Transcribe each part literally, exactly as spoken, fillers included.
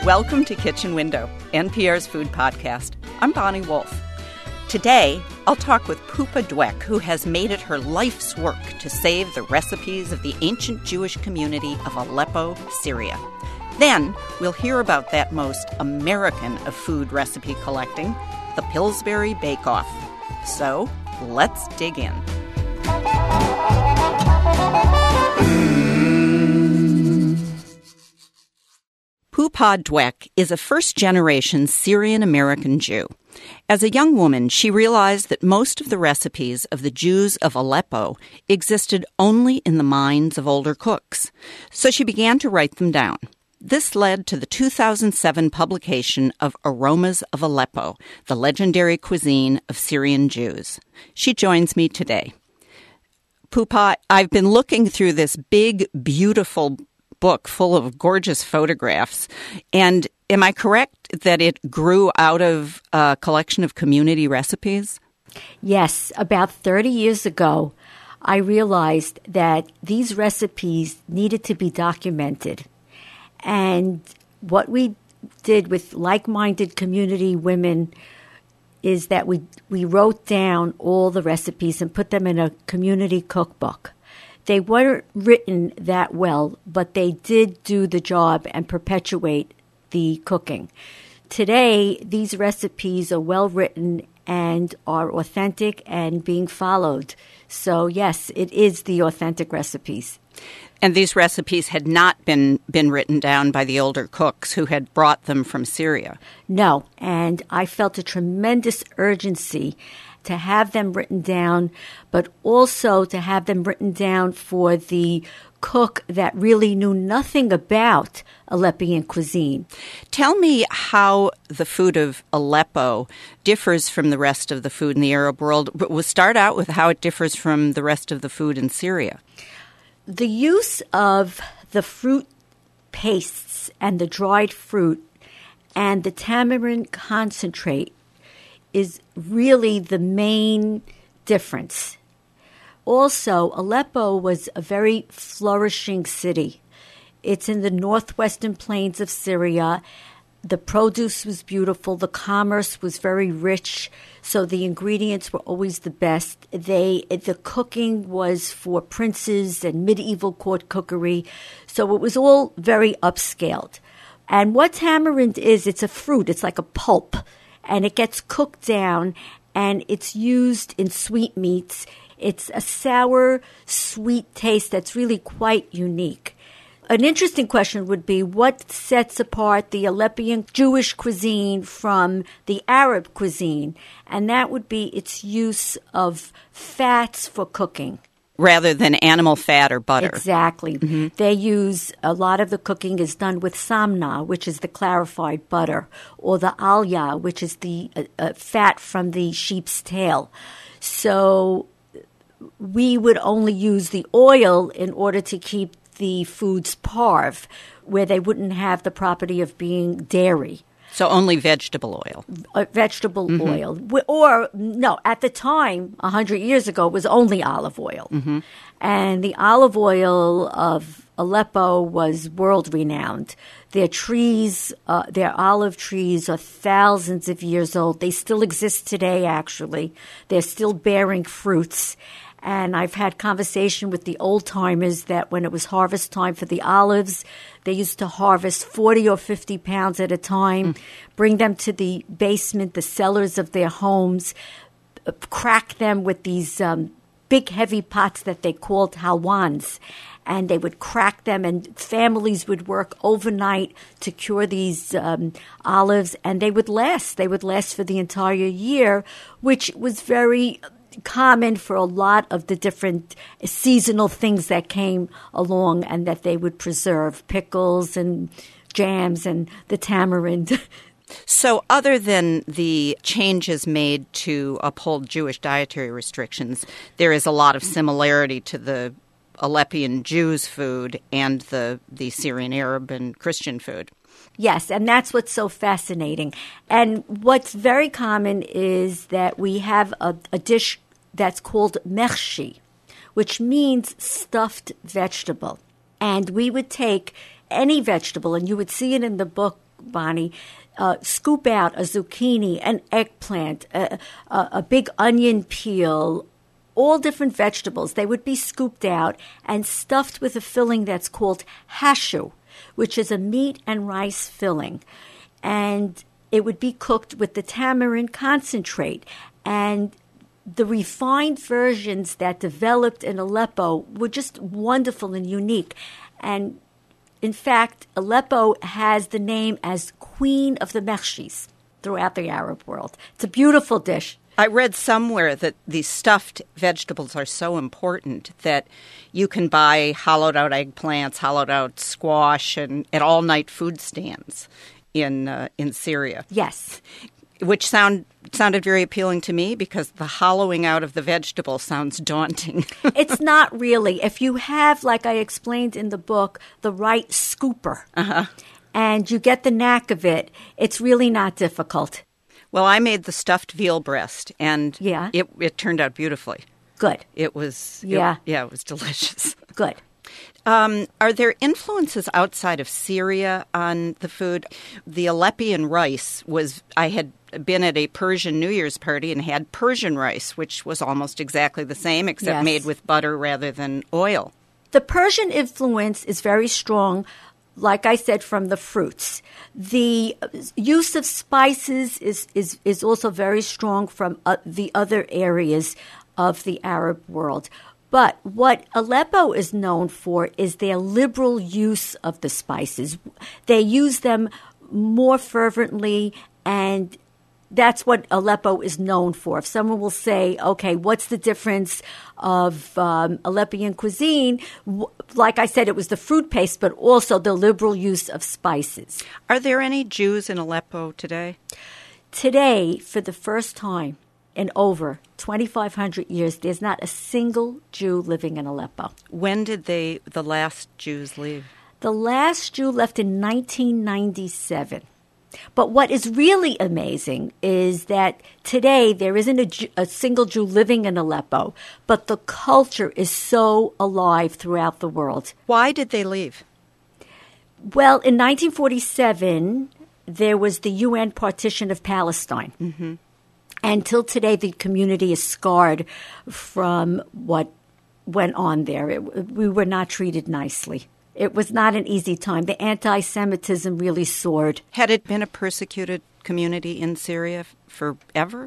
Welcome to Kitchen Window, N P R's food podcast. I'm Bonnie Wolf. Today, I'll talk with Pupa Dweck, who has made it her life's work to save the recipes of the ancient Jewish community of Aleppo, Syria. Then, we'll hear about that most American of food recipe collecting, the Pillsbury Bake Off. So, let's dig in. Pupa Dweck is a first-generation Syrian-American Jew. As a young woman, she realized that most of the recipes of the Jews of Aleppo existed only in the minds of older cooks, so she began to write them down. This led to the two thousand seven publication of Aromas of Aleppo, the legendary cuisine of Syrian Jews. She joins me today. Pupa, I've been looking through this big, beautiful book full of gorgeous photographs. And am I correct that it grew out of a collection of community recipes? Yes. About thirty years ago, I realized that these recipes needed to be documented. And what we did with like-minded community women is that we, we wrote down all the recipes and put them in a community cookbook. They weren't written that well, but they did do the job and perpetuate the cooking. Today, these recipes are well written and are authentic and being followed. So, yes, it is the authentic recipes. And these recipes had not been, been written down by the older cooks who had brought them from Syria. No, and I felt a tremendous urgency to have them written down, but also to have them written down for the cook that really knew nothing about Aleppian cuisine. Tell me how the food of Aleppo differs from the rest of the food in the Arab world. But we'll start out with how it differs from the rest of the food in Syria. The use of the fruit pastes and the dried fruit and the tamarind concentrate is really the main difference. Also, Aleppo was a very flourishing city. It's in the northwestern plains of Syria. The produce was beautiful. The commerce was very rich, so the ingredients were always the best. They, the cooking was for princes and medieval court cookery, so it was all very upscaled. And what tamarind is, it's a fruit. It's like a pulp. And it gets cooked down, and it's used in sweetmeats. It's a sour, sweet taste that's really quite unique. An interesting question would be, what sets apart the Aleppian Jewish cuisine from the Arab cuisine? And that would be its use of fats for cooking. Rather than animal fat or butter. Exactly. Mm-hmm. They use, a lot of the cooking is done with samna, which is the clarified butter, or the alya, which is the uh, uh, fat from the sheep's tail. So we would only use the oil in order to keep the foods parve, where they wouldn't have the property of being dairy. So only vegetable oil. Uh, vegetable mm-hmm. oil. Or, no, at the time, one hundred years ago, it was only olive oil. Mm-hmm. And the olive oil of Aleppo was world-renowned. Their trees, uh, their olive trees are thousands of years old. They still exist today, actually. They're still bearing fruits. And I've had conversation with the old-timers that when it was harvest time for the olives, they used to harvest forty or fifty pounds at a time, mm. bring them to the basement, the cellars of their homes, uh, crack them with these um, big, heavy pots that they called halwans. And they would crack them, and families would work overnight to cure these um, olives, and they would last. They would last for the entire year, which was very common for a lot of the different seasonal things that came along and that they would preserve, pickles and jams and the tamarind. So other than the changes made to uphold Jewish dietary restrictions, there is a lot of similarity to the Aleppian Jews' food and the, the Syrian Arab and Christian food. Yes, and that's what's so fascinating. And what's very common is that we have a, a dish that's called mechshi, which means stuffed vegetable. And we would take any vegetable, and you would see it in the book Bonnie, uh, scoop out a zucchini, an eggplant, a, a, a big onion peel, all different vegetables. They would be scooped out and stuffed with a filling that's called hashu, which is a meat and rice filling. And it would be cooked with the tamarind concentrate. And the refined versions that developed in Aleppo were just wonderful and unique. And in fact, Aleppo has the name as Queen of the Mechshis throughout the Arab world. It's a beautiful dish. I read somewhere that these stuffed vegetables are so important that you can buy hollowed-out eggplants, hollowed-out squash, and at all-night food stands in uh, in Syria. Yes. Which sound sounded very appealing to me because the hollowing out of the vegetable sounds daunting. It's not really. If you have, like I explained in the book, the right scooper, uh-huh. and you get the knack of it, it's really not difficult. Well, I made the stuffed veal breast, and yeah. it, it turned out beautifully. Good. It was, yeah, it, yeah, it was delicious. Good. Um, are there influences outside of Syria on the food? The Aleppian rice was, I had been at a Persian New Year's party and had Persian rice, which was almost exactly the same, except yes. made with butter rather than oil. The Persian influence is very strong, like I said, from the fruits. The use of spices is, is, is also very strong from uh, the other areas of the Arab world. But what Aleppo is known for is their liberal use of the spices. They use them more fervently, and that's what Aleppo is known for. If someone will say, okay, what's the difference of um, Aleppian cuisine? Like I said, it was the fruit paste, but also the liberal use of spices. Are there any Jews in Aleppo today? Today, for the first time in over twenty-five hundred years, there's not a single Jew living in Aleppo. When did they, the last Jews leave? The last Jew left in nineteen ninety-seven. But what is really amazing is that today there isn't a, Jew, a single Jew living in Aleppo, but the culture is so alive throughout the world. Why did they leave? Well, in nineteen forty-seven, there was the U N partition of Palestine. Mm-hmm. Until today, the community is scarred from what went on there. It, we were not treated nicely. It was not an easy time. The anti-Semitism really soared. Had it been a persecuted community in Syria forever?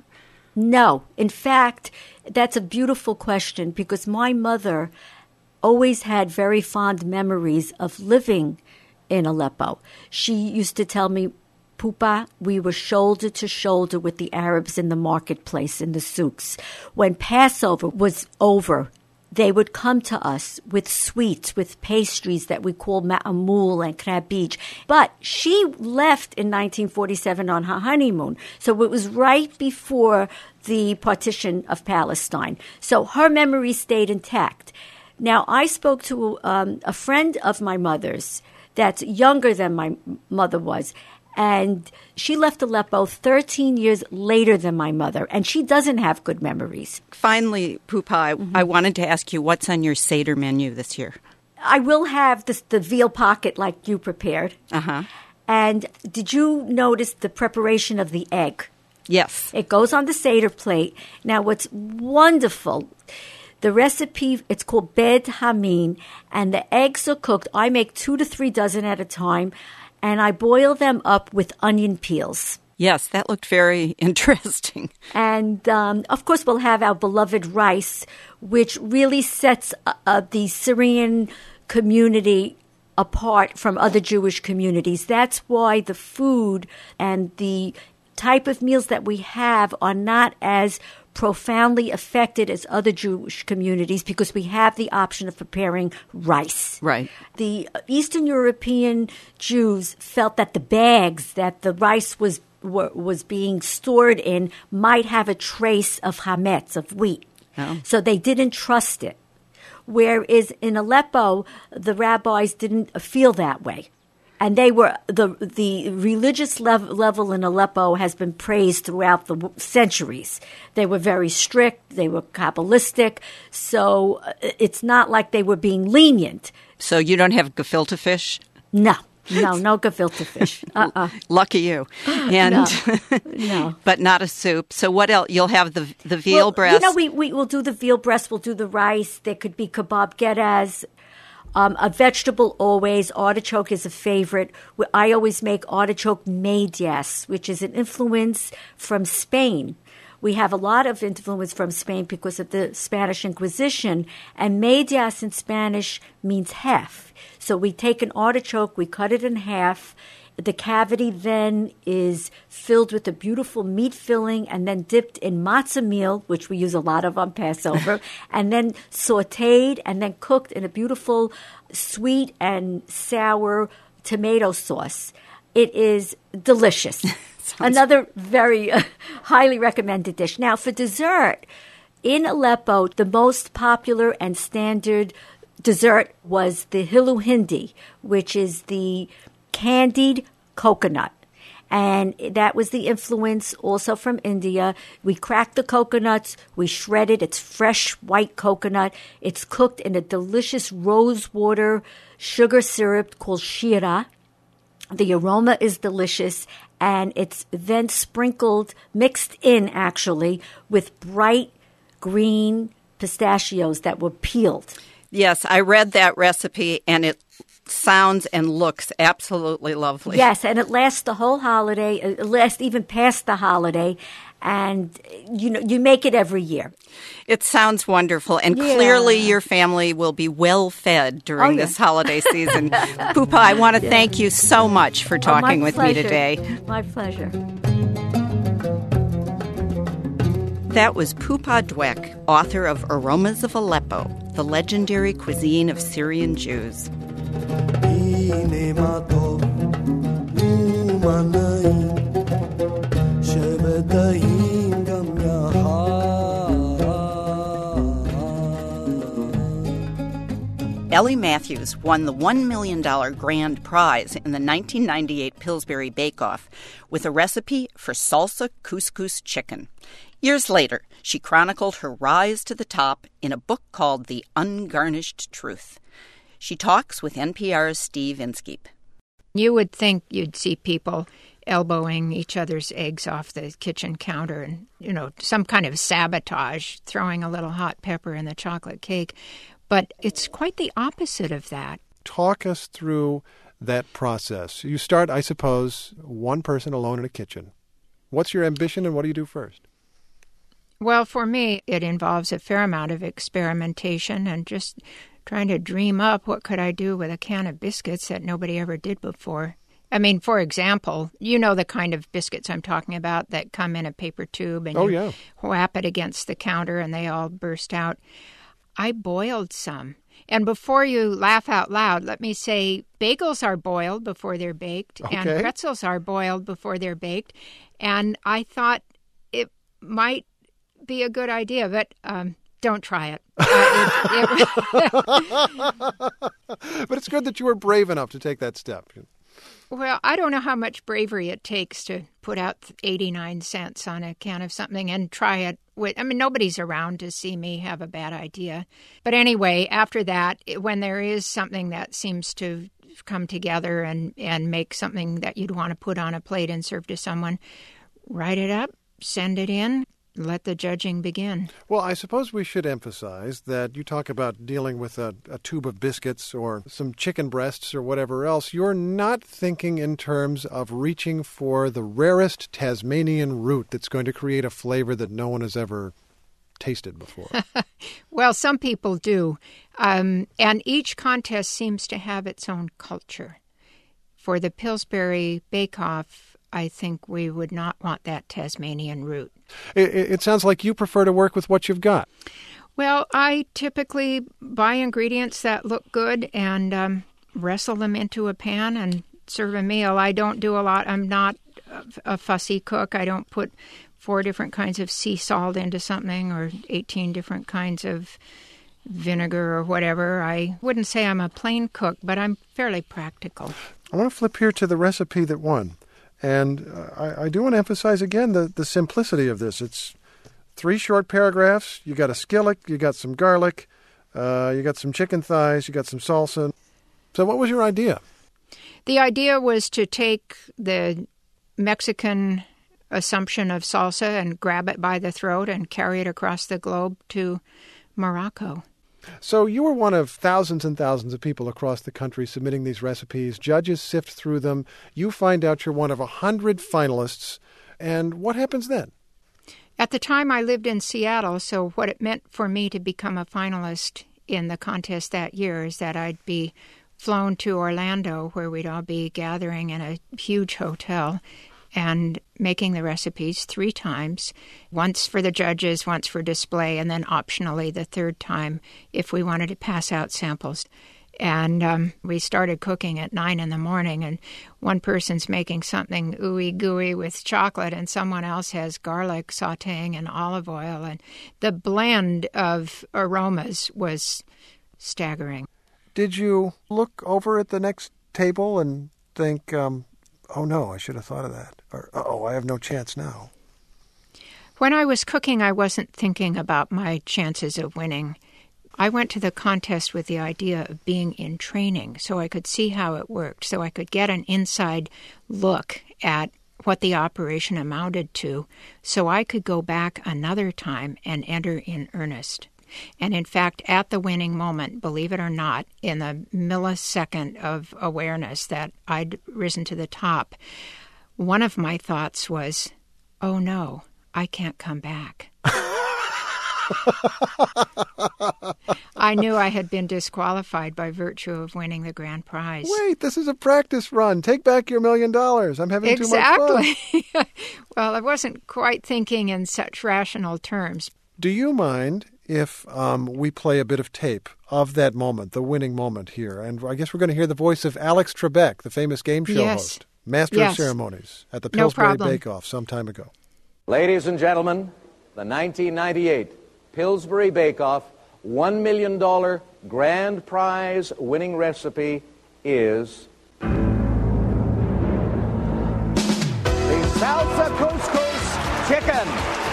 No. In fact, that's a beautiful question because my mother always had very fond memories of living in Aleppo. She used to tell me, Pupa, we were shoulder to shoulder with the Arabs in the marketplace, in the souks. When Passover was over, they would come to us with sweets, with pastries that we call ma'amul and krabij. But she left in nineteen forty-seven on her honeymoon. So it was right before the partition of Palestine. So her memory stayed intact. Now, I spoke to um, a friend of my mother's that's younger than my mother was, and she left Aleppo thirteen years later than my mother, and she doesn't have good memories. Finally, Pupa, I, mm-hmm. I wanted to ask you, what's on your Seder menu this year? I will have this, the veal pocket like you prepared. Uh-huh. And did you notice the preparation of the egg? Yes. It goes on the Seder plate. Now, what's wonderful, the recipe, it's called Bed Hamin, and the eggs are cooked. I make two to three dozen at a time, and I boil them up with onion peels. Yes, that looked very interesting. And, um, of course, we'll have our beloved rice, which really sets uh, the Syrian community apart from other Jewish communities. That's why the food and the type of meals that we have are not as profoundly affected as other Jewish communities because we have the option of preparing rice. Right. The Eastern European Jews felt that the bags that the rice was were, was being stored in might have a trace of chametz, of wheat. Oh. So they didn't trust it. Whereas in Aleppo, the rabbis didn't feel that way. And they were the the religious level, level in Aleppo has been praised throughout the centuries. They were very strict. They were Kabbalistic. So it's not like they were being lenient. So you don't have gefilte fish? No. No, no gefilte fish. Uh-uh. Lucky you. And No. no. But not a soup. So what else? You'll have the the veal well, breast. You know, we, we, we'll do the veal breast. We'll do the rice. There could be kebab gedas. Um, a vegetable always. Artichoke is a favorite. I always make artichoke medias, which is an influence from Spain. We have a lot of influence from Spain because of the Spanish Inquisition, and medias in Spanish means half. So we take an artichoke, we cut it in half. The cavity then is filled with a beautiful meat filling and then dipped in matzah meal, which we use a lot of on Passover, and then sautéed and then cooked in a beautiful sweet and sour tomato sauce. It is delicious. Another very uh, highly recommended dish. Now, for dessert, in Aleppo, the most popular and standard dessert was the hilu hindi, which is the candied coconut. And that was the influence also from India. We crack the coconuts, we shred it. It's fresh white coconut. It's cooked in a delicious rose water sugar syrup called shira. The aroma is delicious, and it's then sprinkled, mixed in actually, with bright green pistachios that were peeled. Yes, I read that recipe, and it sounds and looks absolutely lovely. Yes, and it lasts the whole holiday. It lasts even past the holiday, and you know you make it every year. It sounds wonderful, and Yeah. clearly your family will be well fed during Oh, yeah. this holiday season. Pupa, I want to thank you so much for talking Oh, my with pleasure. me today. My pleasure. That was Pupa Dweck, author of Aromas of Aleppo, the legendary cuisine of Syrian Jews. Ellie Matthews won the one million dollars grand prize in the nineteen ninety-eight Pillsbury Bake Off with a recipe for salsa couscous chicken. Years later, she chronicled her rise to the top in a book called The Ungarnished Truth. She talks with N P R's Steve Inskeep. You would think you'd see people elbowing each other's eggs off the kitchen counter and, you know, some kind of sabotage, throwing a little hot pepper in the chocolate cake. But it's quite the opposite of that. Talk us through that process. You start, I suppose, one person alone in a kitchen. What's your ambition and what do you do first? Well, for me, it involves a fair amount of experimentation and just trying to dream up what could I do with a can of biscuits that nobody ever did before. I mean, for example, you know the kind of biscuits I'm talking about that come in a paper tube and oh, you yeah. whap it against the counter and they all burst out. I boiled some. And before you laugh out loud, let me say bagels are boiled before they're baked Okay. and pretzels are boiled before they're baked. And I thought it might be a good idea, but um, don't try it. Uh, it, it... But it's good that you were brave enough to take that step. Well, I don't know how much bravery it takes to put out eighty-nine cents on a can of something and try it with, I mean, nobody's around to see me have a bad idea. But anyway, after that, when there is something that seems to come together and, and make something that you'd want to put on a plate and serve to someone, write it up, send it in. Let the judging begin. Well, I suppose we should emphasize that you talk about dealing with a, a tube of biscuits or some chicken breasts or whatever else. You're not thinking in terms of reaching for the rarest Tasmanian root that's going to create a flavor that no one has ever tasted before. Well, some people do. Um, and each contest seems to have its own culture. For the Pillsbury Bake Off, I think we would not want that Tasmanian root. It, it sounds like you prefer to work with what you've got. Well, I typically buy ingredients that look good and um, wrestle them into a pan and serve a meal. I don't do a lot. I'm not a fussy cook. I don't put four different kinds of sea salt into something or eighteen different kinds of vinegar or whatever. I wouldn't say I'm a plain cook, but I'm fairly practical. I want to flip here to the recipe that won. And uh, I, I do want to emphasize again the, the simplicity of this. It's three short paragraphs. You got a skillet, you got some garlic, uh, you got some chicken thighs, you got some salsa. So what was your idea? The idea was to take the Mexican assumption of salsa and grab it by the throat and carry it across the globe to Morocco. So you were one of thousands and thousands of people across the country submitting these recipes. Judges sift through them. You find out you're one of a hundred finalists. And what happens then? At the time, I lived in Seattle, so what it meant for me to become a finalist in the contest that year is that I'd be flown to Orlando, where we'd all be gathering in a huge hotel and making the recipes three times, once for the judges, once for display, and then optionally the third time if we wanted to pass out samples. And um, we started cooking at nine in the morning, and one person's making something ooey gooey with chocolate, and someone else has garlic sautéing and olive oil, and the blend of aromas was staggering. Did you look over at the next table and think, um, oh no, I should have thought of that, or oh, I have no chance now? When I was cooking, I wasn't thinking about my chances of winning. I went to the contest with the idea of being in training so I could see how it worked, so I could get an inside look at what the operation amounted to, so I could go back another time and enter in earnest. And in fact, at the winning moment, believe it or not, in the millisecond of awareness that I'd risen to the top, one of my thoughts was, oh no, I can't come back. I knew I had been disqualified by virtue of winning the grand prize. Wait, this is a practice run. Take back your million dollars. I'm having exactly. too much fun. Well, I wasn't quite thinking in such rational terms. Do you mind if um, we play a bit of tape of that moment, the winning moment here? And I guess we're going to hear the voice of Alex Trebek, the famous game show yes. host, master yes. of ceremonies at the No Pillsbury problem. Bake-Off some time ago. Ladies and gentlemen, the nineteen ninety-eight Pillsbury Bake-Off one million dollars grand prize winning recipe is the Salsa Couscous Chicken.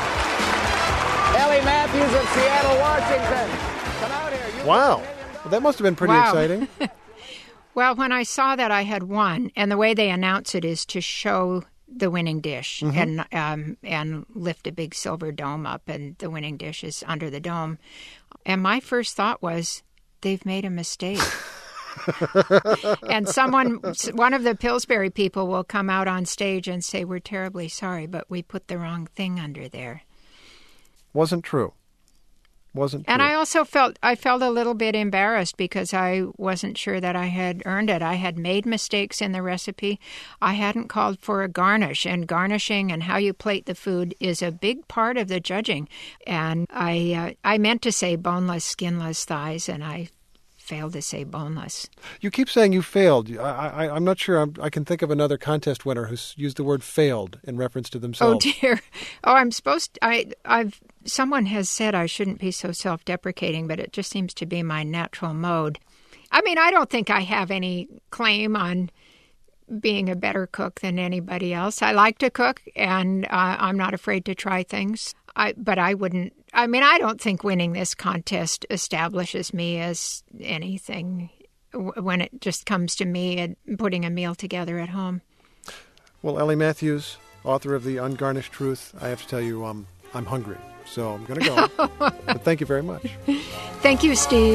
Ellie Matthews of Seattle, Washington. Come out here. You Wow. Well, that must have been pretty Wow. exciting. Well, when I saw that I had won, and the way they announce it is to show the winning dish mm-hmm. and um, and lift a big silver dome up, and the winning dish is under the dome. And my first thought was, they've made a mistake. And someone, one of the Pillsbury people will come out on stage and say, we're terribly sorry, but we put the wrong thing under there. Wasn't true. Wasn't true. And I also felt I felt a little bit embarrassed because I wasn't sure that I had earned it. I had made mistakes in the recipe. I hadn't called for a garnish, and garnishing and how you plate the food is a big part of the judging. And I uh, I meant to say boneless, skinless thighs, and I failed to say boneless. You keep saying you failed. I, I, I'm not sure I'm, I can think of another contest winner who's used the word failed in reference to themselves. Oh, dear. Oh, I'm supposed to, I, I've, someone has said I shouldn't be so self-deprecating, but it just seems to be my natural mode. I mean, I don't think I have any claim on being a better cook than anybody else. I like to cook, and uh, I'm not afraid to try things. I, but I wouldn't, I mean, I don't think winning this contest establishes me as anything when it just comes to me and putting a meal together at home. Well, Ellie Matthews, author of The Ungarnished Truth, I have to tell you, um, I'm hungry, so I'm going to go. But thank you very much. Thank you, Steve.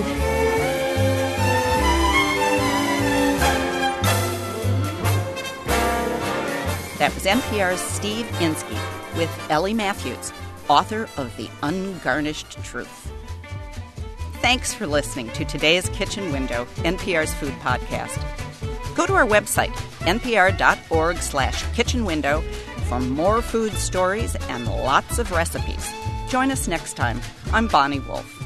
That was N P R's Steve Inskeep with Ellie Matthews, author of The Ungarnished Truth. Thanks for listening to today's Kitchen Window, N P R's food podcast. Go to our website, npr.org slash kitchen window, for more food stories and lots of recipes. Join us next time. I'm Bonnie Wolf.